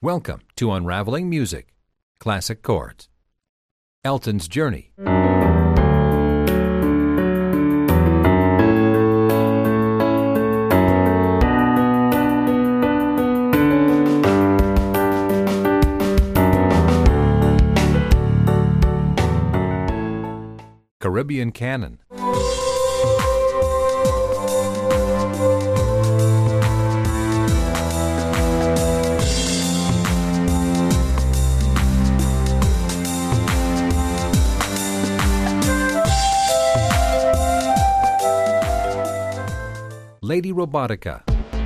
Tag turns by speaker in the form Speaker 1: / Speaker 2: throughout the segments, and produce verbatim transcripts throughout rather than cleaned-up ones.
Speaker 1: Welcome to Unraveling Music, Classic Chords. Elton's Journey. Caribbean Canon. Lady Robotica.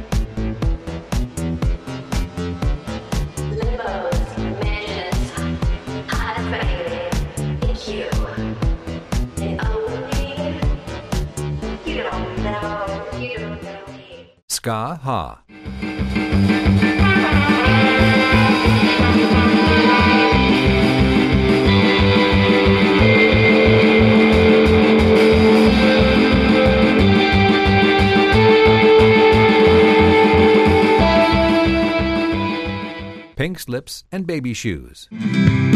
Speaker 2: Limos, mansions, hot baby, it's you. And only you don't know, you don't know me.
Speaker 1: Ska Ha. Pink Slips and Baby Shoes.
Speaker 3: Pink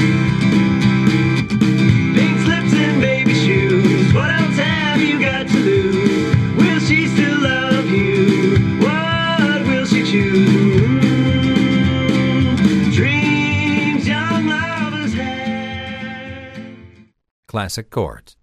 Speaker 3: slips and baby shoes. What else have you got to lose? Will she still love you? What will she choose? Dreams young lovers have.
Speaker 1: Classic Chords.